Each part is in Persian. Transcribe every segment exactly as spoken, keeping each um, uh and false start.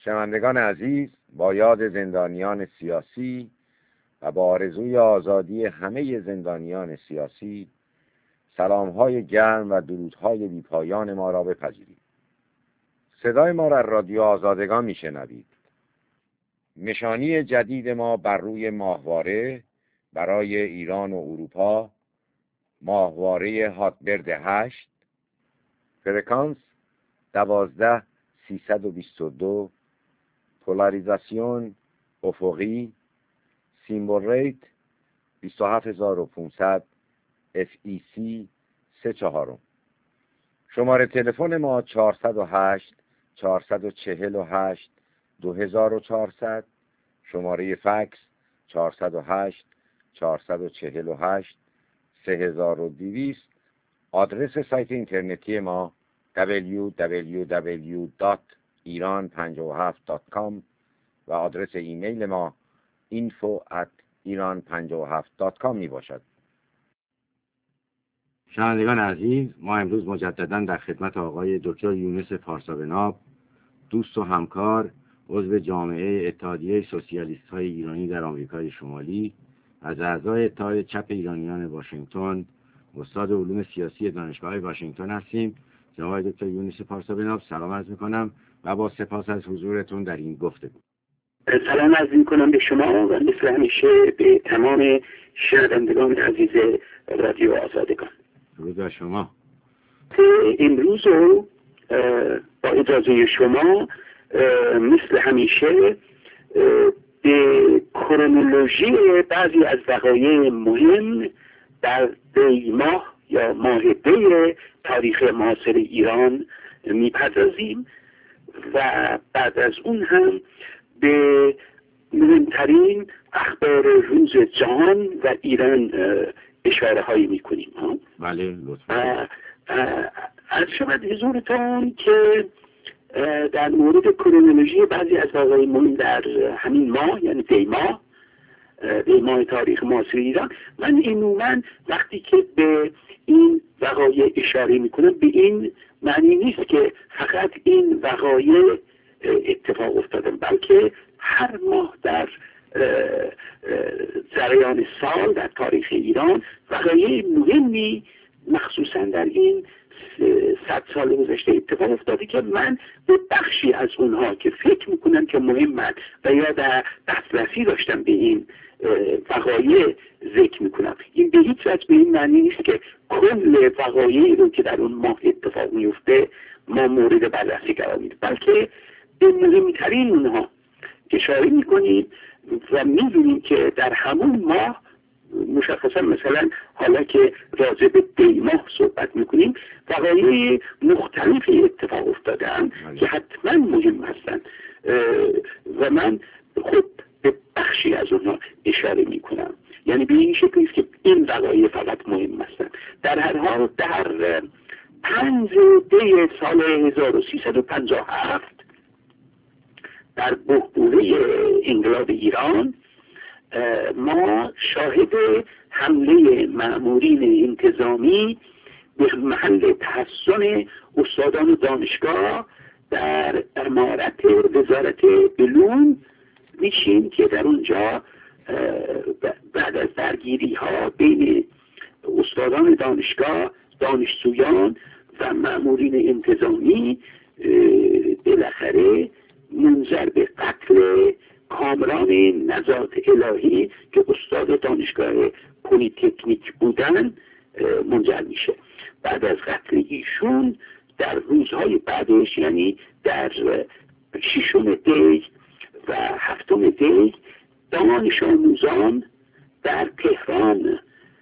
شنوندگان عزیز، با یاد زندانیان سیاسی و با آرزوی آزادی همه زندانیان سیاسی، سلام‌های گرم و درودهای بی‌پایان ما را بپذیرید. صدای ما را رادیو آزادگان میشنوید. نشانی جدید ما بر روی ماهواره برای ایران و اروپا، ماهواره هاتبرد هشت، فرکانس دوازده سیصد و بیست و دو، پولاریزاسیون افقی، سیمبل ریت بیست و هفت هزار و پانصد، اف ای سی سه چهارم. شماره تلفن ما چهارصد و هشت چهارصد و چهل و هشت دو هزار و چهارصد، شماره فکس چهارصد و هشت چهارصد و چهل و هشت سه هزار و دویست. آدرس سایت اینترنتی ما دبلیو دبلیو دبلیو دات ایران پنجاه و هفت دات کام و آدرس ایمیل ما اینفو ات ایران پنجاه و هفت دات کام می باشد. شنوندگان عزیز، ما امروز مجددا در خدمت آقای دکتر یونس پارسابناب، دوست و همکار، عضو جامعه اتحادیه سوسیالیست های ایرانی در آمریکای شمالی، از اعضای اتحاد چپ ایرانیان واشنگتن، استاد علوم سیاسی دانشگاه واشنگتن هستیم. جناب دکتر یونس پارسابناب، سلام عرض می‌کنم و با سپاس از حضورتون در این گفتگو. سلام عرض می‌کنم به شما و مثل همیشه به تمام شنوندگان عزیز رادیو آزادگان. درود بر شما. امروز رو با اجازه شما مثل همیشه به کرونولوژی بعضی از وقایع مهم در دی ماه یا ماه دی تاریخ معاصر ایران میپردازیم و بعد از اون هم به مهمترین اخبار روز جهان و ایران اشاره هایی میکنیم. بله لطفا. از شما حضورتون که در مورد کرونولوژی بعضی از واقعی مهم در همین ماه، یعنی دی ماه دی ماه تاریخ معاصر ایران، من عموما وقتی که به این وقایع اشاره میکنم به این معنی نیست که فقط این وقایع اتفاق افتادن، بلکه هر ماه در جریان سال در تاریخ ایران وقایع مهمی مخصوصا در این صد سال گذشته اتفاق افتاده که من به بخشی از اونها که فکر میکنم که مهمند و یا در دسترسی داشتم به این وقایع ذکر میکنم. این به هیچ وجه به این معنی نیست که کل وقایعی رو که در اون ماه اتفاق میفته ما مورد بررسی قرار میدیم، بلکه به مهمترین اونها اشاره میکنیم و میدونیم که در همون ماه مشخصا مثلا حالا که راجع به دی ماه صحبت میکنیم وقایع مختلفی اتفاق افتادن که حتما مهم هستن و من خود به بخشی از اونها اشاره میکنم. یعنی به این شکلی است که این وقایع فقط مهم هستن. در هر حال در پنج دی سال هزار و سیصد و پنجاه و هفت در بحبوحه انقلاب ایران ما شاهد حمله مأمورین انتظامی به محل تحصن استادان دانشگاه در امارت وزارت علوم میشیم که در اونجا بعد از درگیری ها بین استادان دانشگاه، دانشجویان و مأمورین انتظامی بالاخره منجر به قتل کامران نجات الهی که استاد دانشگاه پلی تکنیک بودن منجر میشه. بعد از قتل ایشون در روزهای بعدش، یعنی در ششم دی و هفتم دی، دانش آموزان در تهران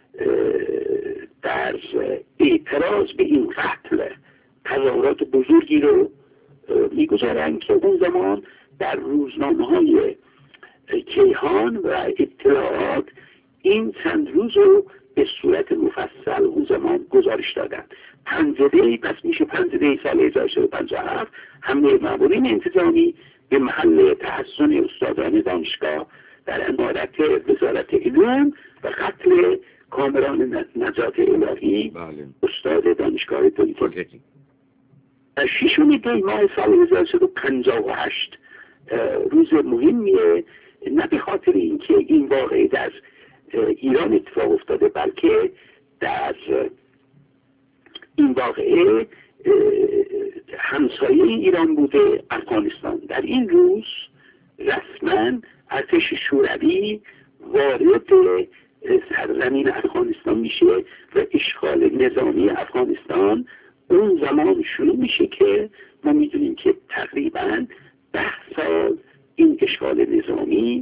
در اعتراض به این قتل تظاهرات بزرگی رو میگذارن که اون زمان در روزنامه های کیهان و اطلاعات این چند روز رو به صورت مفصل اون زمان گزارش دادن. پنج دی پس میشه پنج دی سال هزار و سیصد و پنجاه و هفت حمله مأمورین انتظامی به محل تحصن استادان دانشگاه در امارت وزارت علوم و قتل کامران نجات الهی بله. استاد دانشگاه پلی‌تکنیک. در ششم دی ماه سال هزار و سیصد و پنجاه و هشت روز مهمیه، نه به خاطر اینکه این واقعه در ایران اتفاق افتاده، بلکه در این واقعه همسایه ایران بوده، افغانستان. در این روز رسما ارتش شوروی وارد سرزمین افغانستان میشه و اشغال نظامی افغانستان اون زمان شروع میشه که ما میدونیم که تقریبا ده سال این اشغال نظامی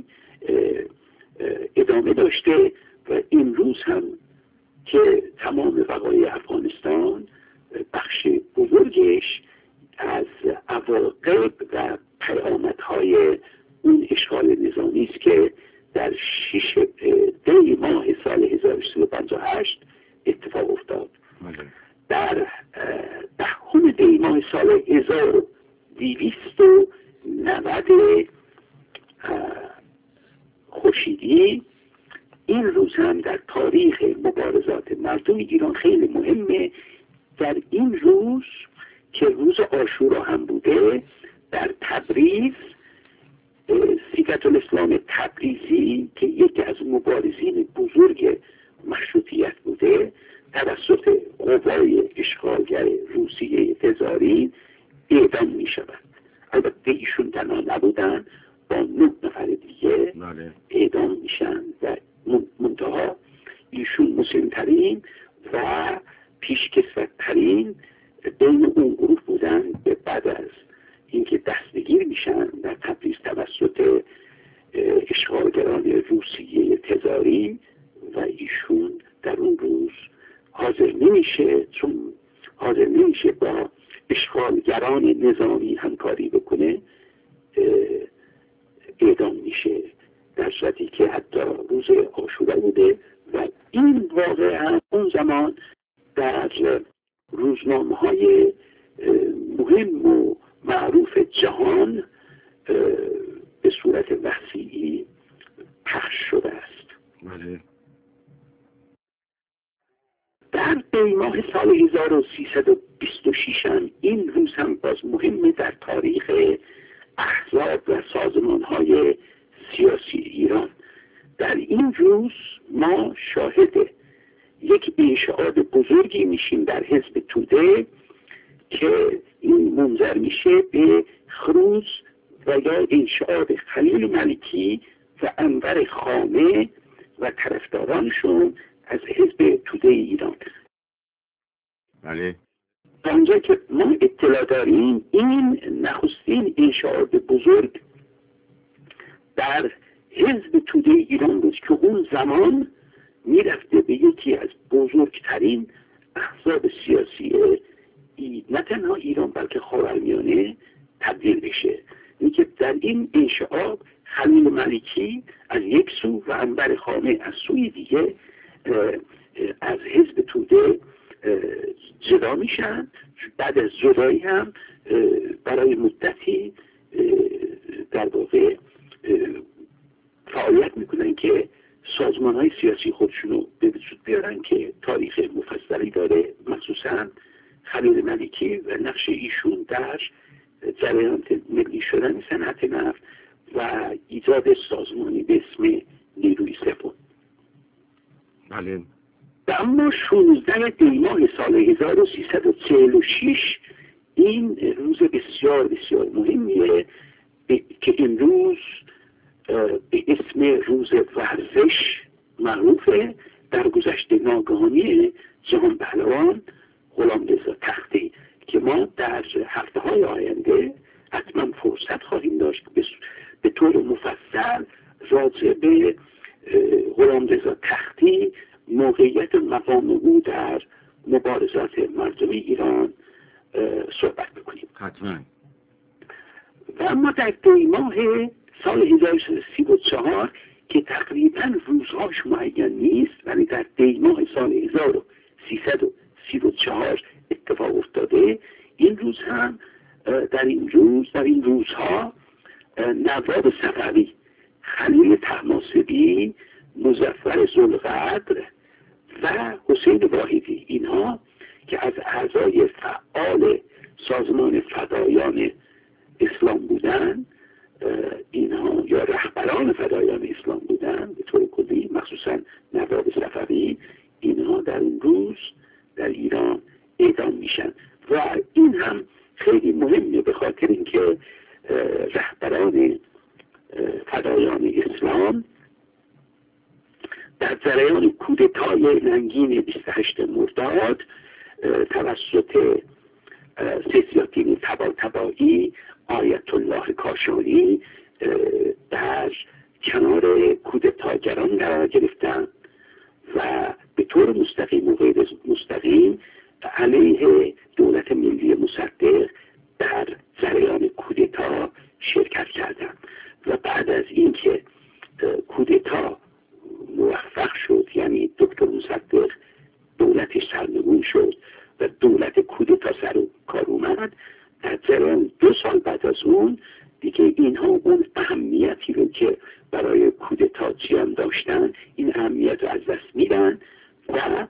ادامه داشته و امروز هم که تمام وقایع افغانستان بخش بزرگش از عواقب و پیامدهای اون اشغال نظامی است که در شش دی ماه سال هزار و سیصد و پنجاه و هشت اتفاق افتاد. در دهم دی ماه سال هزار و دویست و نود خورشیدی این روز هم در تاریخ مبارزات مردم ایران خیلی مهمه. در این روز که روز عاشورا هم بوده، در تبریز سیدت الاسلام تبریزی که یکی از مبارزین بزرگ مشروطیت بوده، توسط قوای اشغالگر روسیه تزاری اعدام می شود. البته ایشون تنها نبودن، با نه نفر دیگه اعدام میشن و منتها ایشون مسن‌ترین و پیشکسوت‌ترین بین اون گروه بودن. به بعد از اینکه دستگیر میشن در تبریز توسط اشغالگران روسیه تزاری و ایشون در اون روز حاضر نمیشه، چون حاضر نمیشه با اشغالگران نظامی همکاری بکنه، اعدام میشه، در صورتی که حتی روز عاشورا بوده. و این واقعه هم اون زمان در روزنامه‌های مهم و معروف جهان به صورت وسیعی پخش شده است. بله. در دی ماه سال هزار و سیصد و بیست و شش هم این روز هم باز مهمه در تاریخ احزاب و سازمان‌های سیاسی ایران. در این روز ما شاهد یک انشعاب بزرگی میشیم در حزب توده که این منجر میشه به خروج و یا انشعاب خلیل ملکی و انور خامه و طرفدارانشون از حزب توده ایران. بله. آنجا که ما اطلاع داریم این نخستین انشعاب بزرگ در حزب توده ایران بود که اون زمان میرفته به یکی از بزرگترین احزاب سیاسی نه تنها ایران بلکه خاورمیانه تبدیل بشه. اینکه در این انشعاب خلیل ملکی از یک سو و انور خامه از سوی دیگه از حزب توده جدا میشن. بعد از جدایی هم برای مدتی در واقع فعالیت میکنن که سازمان های سیاسی خودشونو به وجود بیارن که تاریخ مفصلی داره، مخصوصا خلیل ملکی و نقش ایشون در جریانات ملی شدن صنعت نفت و ایجاد سازمانی به اسم نیروی سپاه. بله. و اما شانزده دی ماه سال هزار و سیصد و چهل و شش این روز بسیار بسیار مهمیه که این روز به اسم روز ورزش معروفه. در گذشته ناگهانی جهان پهلوان غلامرضا تختی که ما در هفته های آینده حتما فرصت خواهیم داشت به طور مفصل راجع به غلامرضا تختی، موقعیت مقام او در مبارزات مردم ایران صحبت بکنیم. حتما. و اما در دی ماه سال هزار و سیصد و سی و چهار که تقریبا روزهاش معین نیست، ولی در دی ماه سال هزار و سیصد و سی و چهار اتفاق افتاده، این روز هم در این روز در این روزها نواب صفوی، خلیل طهماسبی، مظفر ذوالقدر و حسین واحدی، اینها که از اعضای فعال سازمان فدایان اسلام بودن، اینها یا رهبران فدایان اسلام بودن به طور کلی، مخصوصا نواب صفوی، اینها در اون روز در ایران اعدام میشن. و این هم خیلی مهمه به خاطر اینکه رهبران فدایان اسلام در جریان کودتای ننگین بیست و هشتم مرداد توسط سیاسیون طباطبایی آیت الله کاشانی در کنار کودتاگران قرار گرفتن و به طور مستقیم و غیر مستقیم علیه دولت ملی مصدق در جریان کودتا شرکت کردند. و بعد از اینکه کودتا موفق شد، یعنی دکتر مصدق دولتش سرنگون شد و دولت کودتا سر و کار اومد، در جریان دو سال بعد از اون دیگه اینها اون اهمیتی رو که برای کودتاچیان داشتن، این اهمیت رو از دست میدن و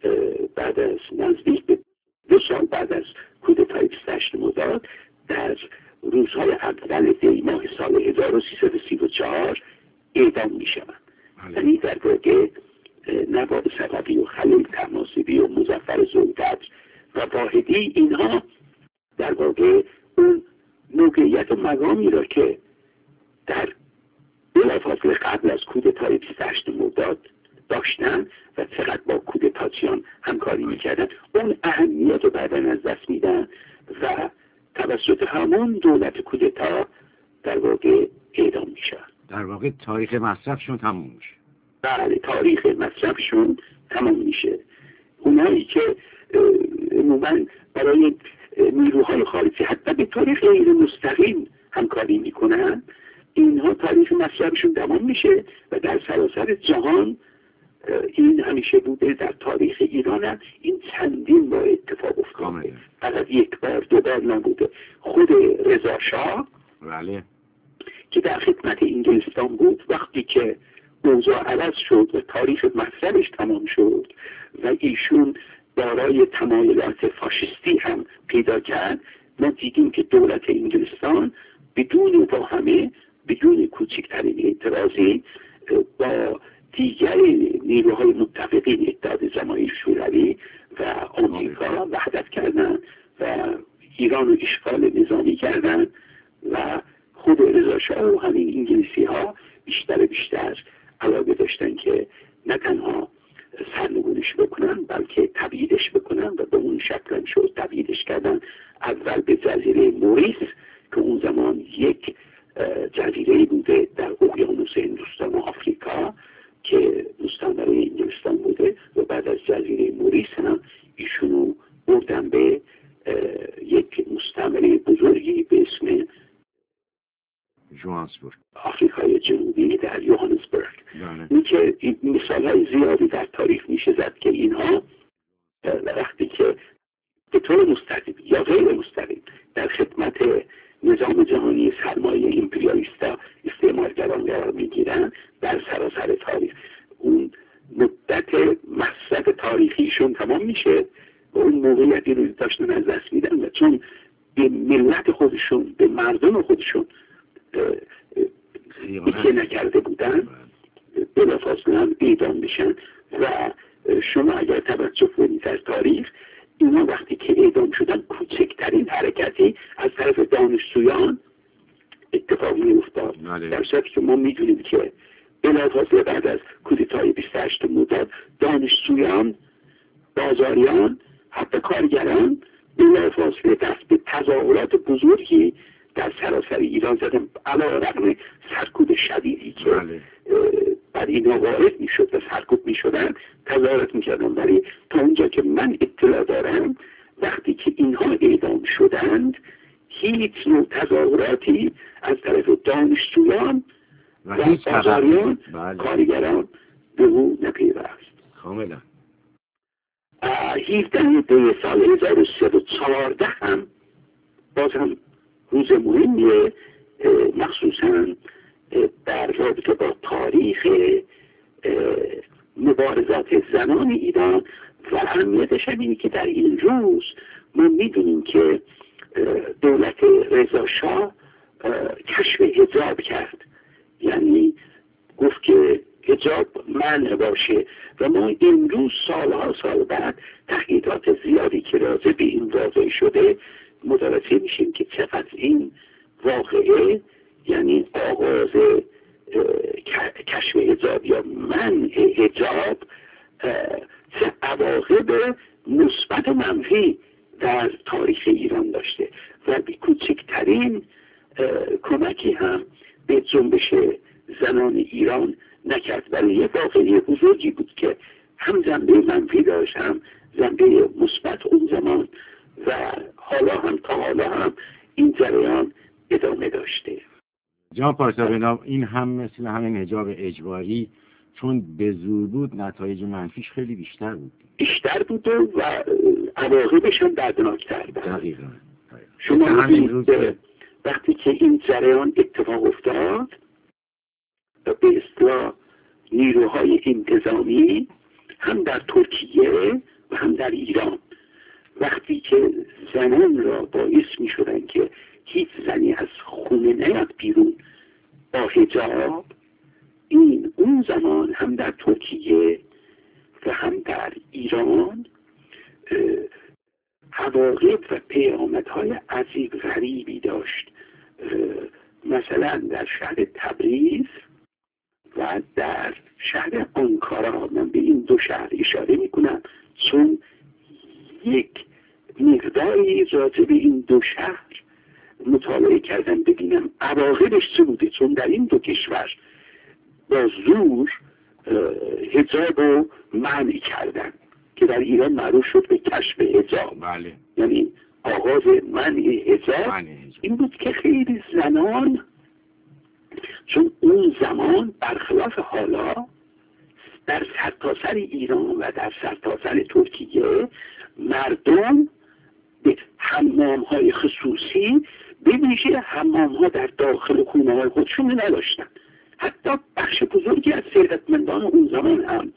بعد از نزدیک به دو سال بعد از کودتای بیست و هشتم مرداد در روزهای اول دی ماه سال هزار و سیصد و سی و چهار اعدام می شوند. یعنی در واقع نواب صفوی و خلیل طهماسبی و مظفر ذوالقدر و واحدی، اینها در واقع اون موقعیت و مقامی را که در بلافاصله قبل از کودتای بیست و هشتم مرداد داشتن و چقدر با کودتاچیان همکاری میکردن، اون اهمیت رو بعداً از دست میدن و توسط همون دولت کودتا در واقع اعدام میشن. در واقع تاریخ مصرفشون تموم میشه. بله، تاریخ مصرفشون تمام میشه. اونایی که عموماً برای نیروهای خارجی حتی به طور غیر مستقیم همکاری میکنن، اینها تاریخ مصرفشون تمام میشه و در سراسر جهان این همیشه بوده. در تاریخ ایران هم این چندین بار اتفاق افتاده، فقط یک بار دو بار نبوده. خود رضا شاه بله که در خدمت انگلستان بود، وقتی که اوضاع عوض شد و تاریخ مصرفش تمام شد و ایشون دارای تمایلات فاشisتی هم پیدا کرد، ما دیدیم که دولت انگلستان بدون واهمه، بدون کوچکترین اعتراضی با دیگر نیروهای متفقین اتحاد جماهیر شوروی و آمریکا وحدت کردن و ایران رو اشغال نظامی کردن و خود رضا شاه و همین انگلیسی ها بیشتر بیشتر علاقه داشتن که نه تنها سرنگونش بکنن بلکه تبعیدش بکنن و به اون شکل شد تبعیدش کردن. اول به جزیره موریس که اون زمان یک جزیره بوده در اقیانوس هندوستان و آفریقا که مستعمره انگلستان بوده، و بعد از جزیره موریس هم ایشونو بردن به یک مستعمره بزرگی به اسم جوهانسبورگ، آفریقای جنوبی در یوهانسبورگ. این که مثال های زیادی در تاریخ میشه زد که اینها وقتی که به طور مستقیم یا غیر مستقیم در خدمت نظام جهانی سرمایه امپریالیستا استعمارگران قرار میگیرن، در سراسر تاریخ اون مدت مصرف تاریخیشون تمام میشه و اون موقعیتی رو داشتن از دست میدن و چون به ملت خودشون، به مردم خودشون ایکه نکرده بودن، بلافاصله هم اعدام میشن. و شما اگر توجه کنید در تاریخ، اینا وقتی که اعدام شدن کوچکترین حرکتی از طرف دانشجویان اتفاق میافتاد، در صورتی که ما میدونیم که بلافاصله بعد از کودتای بیست و هشتم مرداد دانشجویان، بازاریان، حتی کارگران بلافاصله دست به تظاهرات بزرگی در سراسر ایران زدن، علیرغم سرکوب شدیدی که بر اینا وارد میشد و سرکوب میشدن، تظاهرات میکردن. ولی تا اونجا که من اطلاع دارم وقتی که اینها اعدام شدند هیچ نوع تظاهراتی از طرف دانشجویان و بازاریان، کارگران به او نپیوست. کاملا هفدهم دی سال هزار و سیصد و چهارده هم باز هم روز مهمیه، مخصوصا در رابطه با تاریخ مبارزات زنان ایران. و اهمیتش هم اینه که در این روز ما میدونیم که دولت رضا شاه کشف حجاب کرد، یعنی گفت که حجاب منع باشه و ما امروز سالها سال بعد تحقیقات زیادی که راجع به این واقعه شده متوجه میشیم که چقدر این واقعه یعنی آغاز کشف حجاب یا منع حجاب چه عواقب مثبت و منفی در تاریخ ایران داشته و بی کوچکترین کمکی هم به جنبش زنان ایران نکرد، ولی یه واقعی بزرگی بود که هم جنبه منفی داشت هم جنبه مثبت اون زمان و حالا هم تا حالا هم این جریان ادامه داشته. جناب پارسا بنام این هم مثل همین حجاب اجباری چون به زور بود نتایج منفیش خیلی بیشتر بود بیشتر بود و عواقبش هم دردناکتر بود. دقیقاً. شما همین روز وقتی که این جریان اتفاق افتاد و به اصطلاح نیروهای انتظامی هم در ترکیه و هم در ایران وقتی که زنان را باعث می شدن که هیچ زنی از خونه نیاد بیرون با حجاب، این اون زمان هم در ترکیه و هم در ایران عواقب و پیامدهای عجیب غریبی داشت. مثلا در شهر تبریز و در شهر آنکارا، من به این دو شهر اشاره میکنم چون یک مقداری راجع به این دو شهر مطالعه کردم ببینم عواقبش چه بوده، چون در این دو کشور با زور حجاب رو منع کردن که در ایران معروف شد به کشف حجاب. بله. یعنی آغاز منع حجاب این بود که خیلی زنان، چون اون زمان برخلاف حالا در سرتاسر ایران و در سرتاسر ترکیه مردم به حمام های خصوصی به ویژه حمام ها در داخل خونه های خودشون نداشتن. حتی بخش بزرگی از ثروتمندان اون زمان هم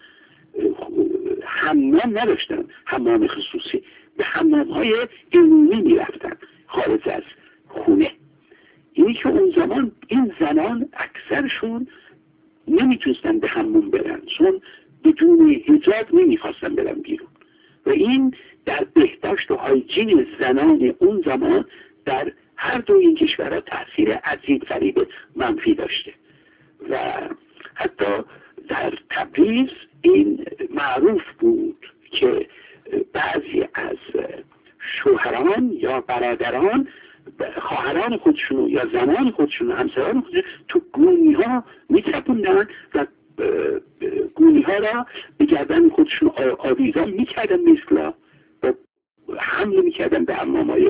حمام نداشتن، حمام خصوصی، به حمام های عمومی می رفتن خارج از خونه. اینی که اون زمان این زنان اکثرشون نمیتونستن به حمام برن چون بدون حجاب نمیخواستن برن بیرون و این در بهداشت و هایجین زنان اون زمان در هر دو این کشورها تأثیر عجیب غریب منفی داشته و حتی در تبریز این معروف بود که بعضی از شوهران یا برادران خواهران خودشون یا زنان خودشون همسران خودشون تو گونی ها می‌چپوندن و گونی ها را به گردن خودشون آویزان میکردن مثل و حمله میکردن به حمامای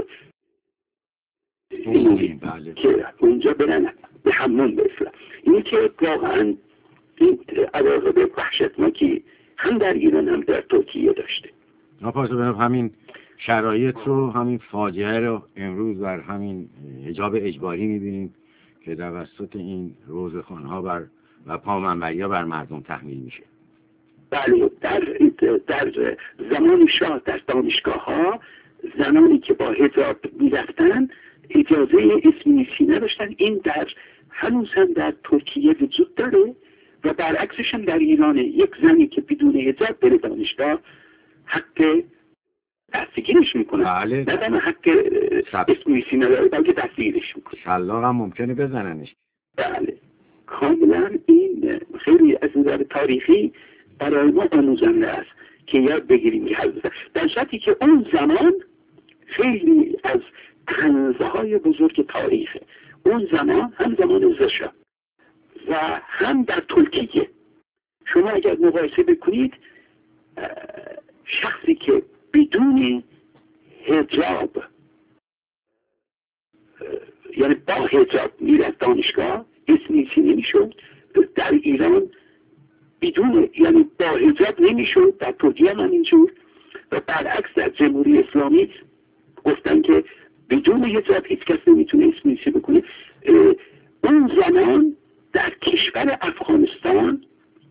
بله. که اونجا برن به حمام مثل اینی که واقعا این عواقب وحشتناکی هم در ایران هم در ترکیه داشته. ناپاسو بنام همین شرایط رو، همین فاجعه رو امروز بر همین حجاب اجباری میبینیم که توسط این روزخوان‌ها بر و پامنبری‌ها بر مردم تحمیل میشه. بله، در در زمان شاه در دانشگاه ها زنانی که با حجاب میرفتن اجازه اسمنویسی نداشتن. این در هنوز هم در ترکیه وجود داره و برعکسش هم در ایرانه. یک زنی که بدون حجاب بره دانشگاه حق دستگیرش میکنه. بله. نه تنها حق اسمنویسی نداره بلکه دستگیرش میکنه. شلاق هم ممکنه بزننش. بله، کاملا این خیلی از نظر تاریخی برای ما آموزنده است که یاد بگیریم که در صورتی که اون زمان خیلی از تنزه های بزرگ تاریخه. اون زمان هم زمان زشا و هم در ترکیه شما اگر مقایسه بکنید شخصی که بدون حجاب یعنی با حجاب میرد دانشگاه اسمنویسی نمیشد، در ایران بدون یعنی با حجاب نمیشد، در ترکیه هم اینجور و برعکس در جمهوری اسلامی گفتن که بدون حجاب هیچ کس نمیتونه اسمنویسی بکنه. اون زمان در کشور افغانستان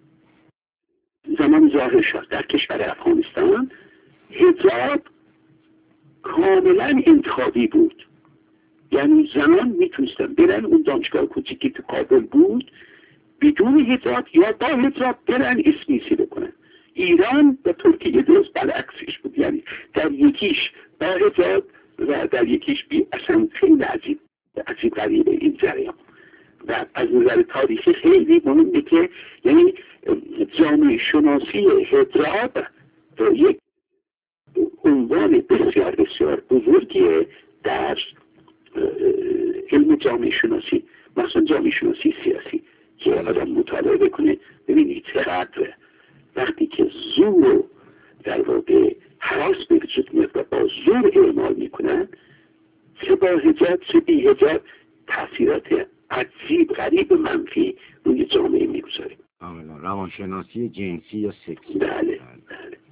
زمان ظاهر شد در کشور افغانستان حجاب کاملا انتخابی بود. یعنی زنان میتونستن برن اون دانشگاه کوچیکی تو کابل بود بدون حجاب یا با حجاب برن اسمیسی بکنن. ایران و ترکیه درست برعکسش بود، یعنی در یکیش با حجاب و در یکیش بی. اصلا خیلی عجیب عجیب غریبه این جریان و از نظر تاریخی خیلی مهمه که یعنی جامعه شناسی حجاب یک عنوان بسیار بسیار بزرگیه در علم جامعه شناسی، مثلا جامعه شناسی سیاسی که آدم مطالعه بکنه ببینید چقدر وقتی که زور در واقع حراس به وجود میاد و با زور اعمال میکنن چه با حجاب چه بی حجاب تاثیرات عجیب غریب منفی روی جامعه میگذاره. روانشناسی جنسی یا سکسی. بله بله